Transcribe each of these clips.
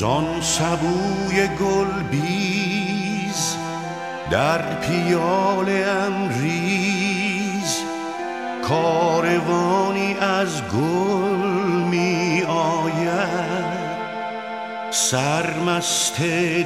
زان سبوی گل بیز در پیاله ام ریز، کاروانی از گل می آید، سرمست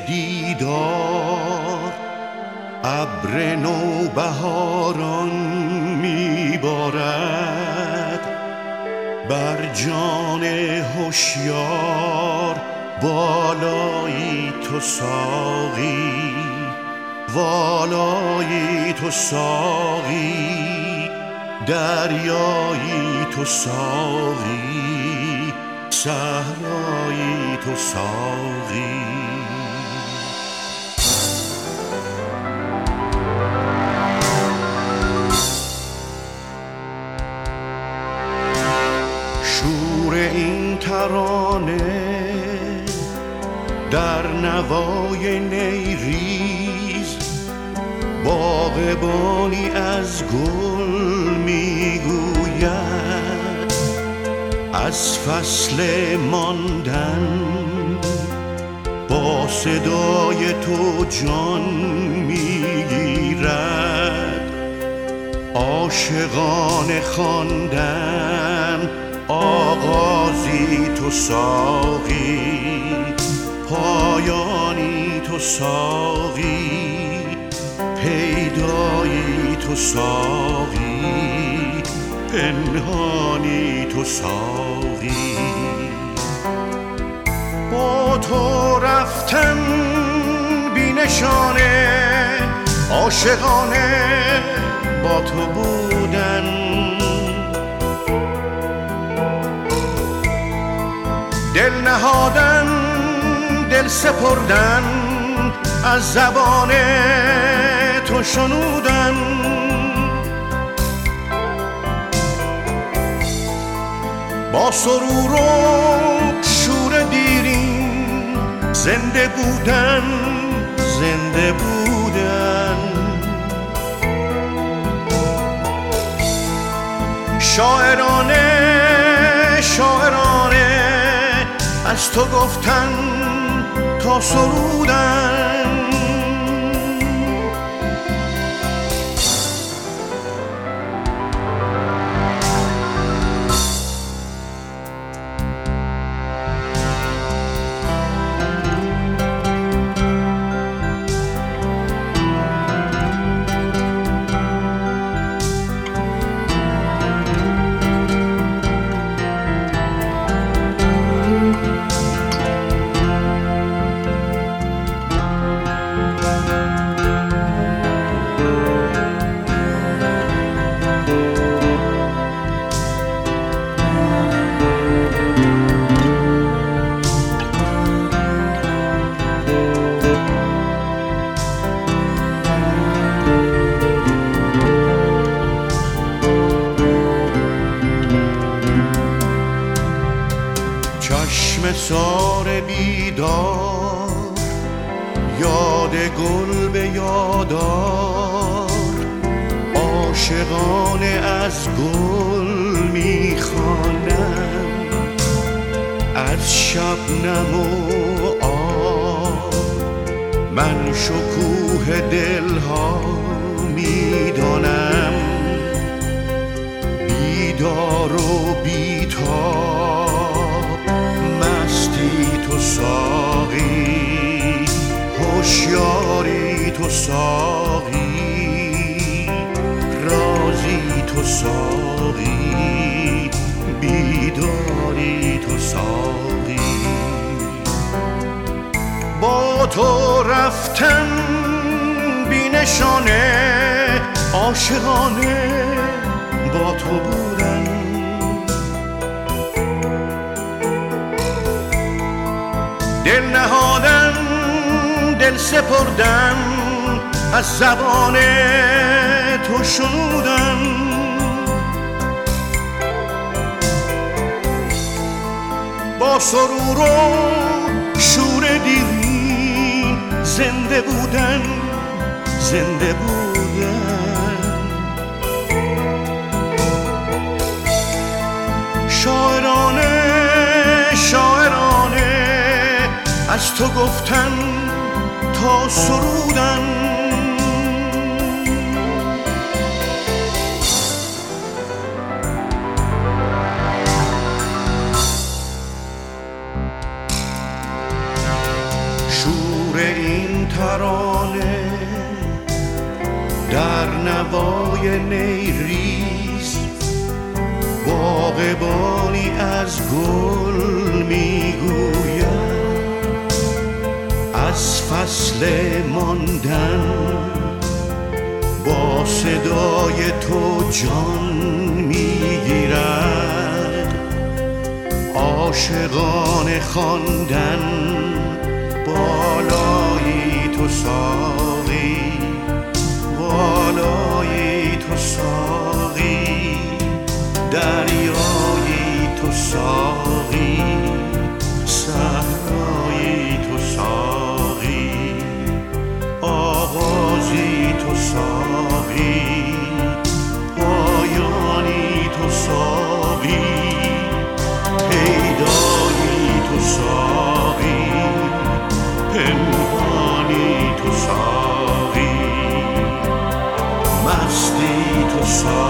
دیدار ابر نوبهاران می بارد، بر جان هوشیار بالایی تو ساقی، والایی تو ساقی، دریایی تو ساقی، صحرایی تو ساقی. شور این ترانه در نوای نیریز، باغبانی از گل میگوید، از فصل ماندن با صدای تو جان میگیرد، عاشقانه خواندن آغازی تو ساقی، پایانی تو ساقی، پیدایی تو ساقی، پنهانی تو ساقی. با تو رفتن بی نشانه، عاشقانه با تو بودن، دل نهادن، دل سپردن، از زبان تو شنودن، با سرور و شور دیرین زنده بودن، زنده بودن. شاعرانه شاعرانه از تو گفتن تا سرودن، چشم سار بیدار یاد گل به یادار، عاشقانه از گل میخوانم، از شبنم و آب من شکوه دلها میدانم، بیدار و بیتاب مستی تو ساقی، هوشیاری تو ساقی، رازی تو ساقی، بیداری تو ساقی. با تو رفتن بی نشانه، عاشقانه با تو بودن، دل نهادن، دل سپردن، از زبان تو شنودن، با سرور و شور دیرین زنده بودن، زنده بودن. شاعرانه شاعرانه تو گفتن تا سرودن، شور این ترانه در نوای نیریز، باغبانی از گل میگوید از فصل ماندن، با صدای تو جان میگیرد عاشقانه خواندن. بالای تو ساقی، بالای تو ساقی، دریای تو ساقی، صحرای تو ساقی، آغازی تو ساقی، پایانی تو ساقی، پیدایی تو ساقی، پنهانی تو ساقی، مستی تو ساقی.